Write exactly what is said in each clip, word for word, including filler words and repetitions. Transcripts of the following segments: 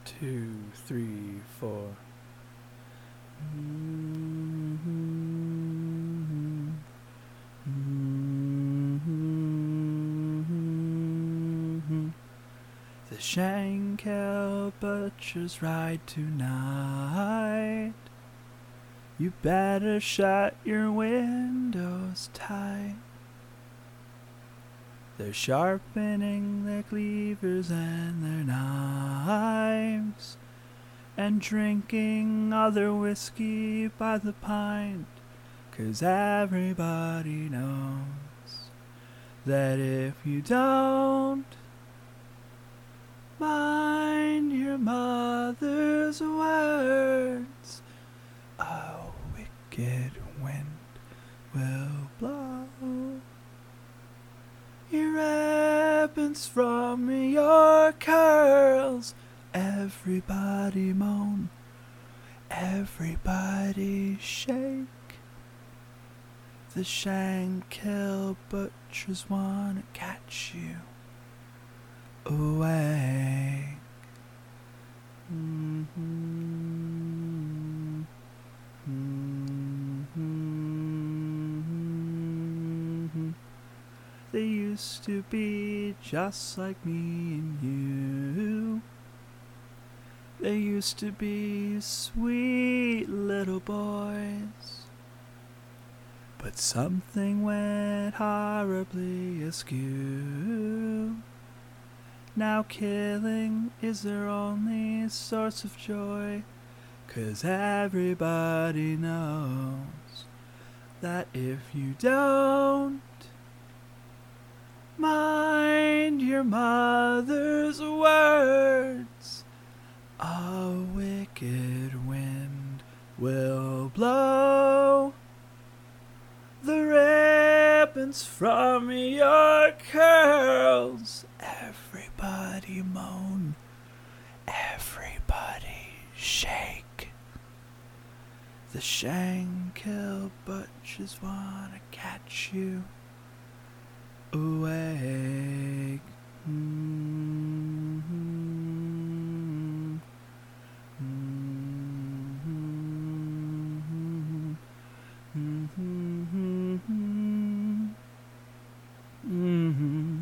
two, three, four. The Shankill Butcher's ride tonight. You better shut your windows tight. They're sharpening their cleavers and their knives, and drinking other whiskey by the pint, 'cause everybody knows that if you don't mind your mother's words, a wicked wind will blow your ribbons from your curls. Everybody moan, everybody shake. The Shankill Butchers wanna catch you awake. Mm-hmm. Mm-hmm. They used to be just like me and you. They used to be sweet little boys. But something went horribly askew. Now killing is their only source of joy, 'cause everybody knows that if you don't mind your mother's words, a wicked wind will blow the ribbons from your curls. Everybody moan, everybody shake. The Shankill Butchers wanna catch you awake. Mm-hmm. Mm-hmm. Mm-hmm. Mm-hmm.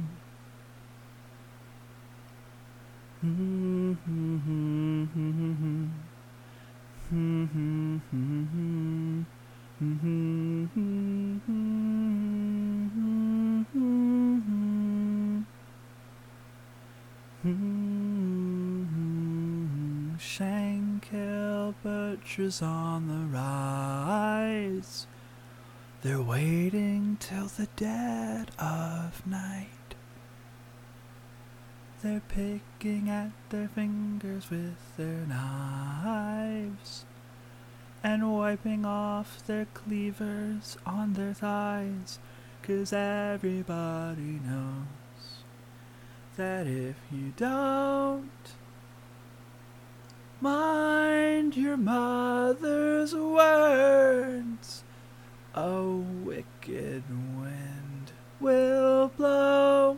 Shankill Butchers on the rise. They're waiting till the dead of night. They're picking at their fingers with their knives, and wiping off their cleavers on their thighs, 'cause everybody knows that if you don't mind your mother's words, a wicked wind will blow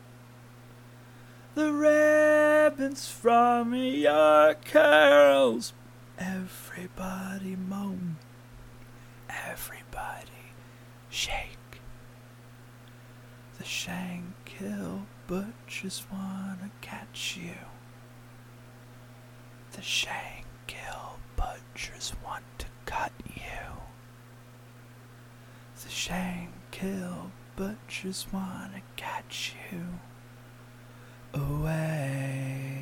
the ribbons from your curls. Everybody moan, everybody shake. The Shankill Butchers wanna catch you. The Shankill Butchers want to cut you. The Shankill Butchers wanna catch you away.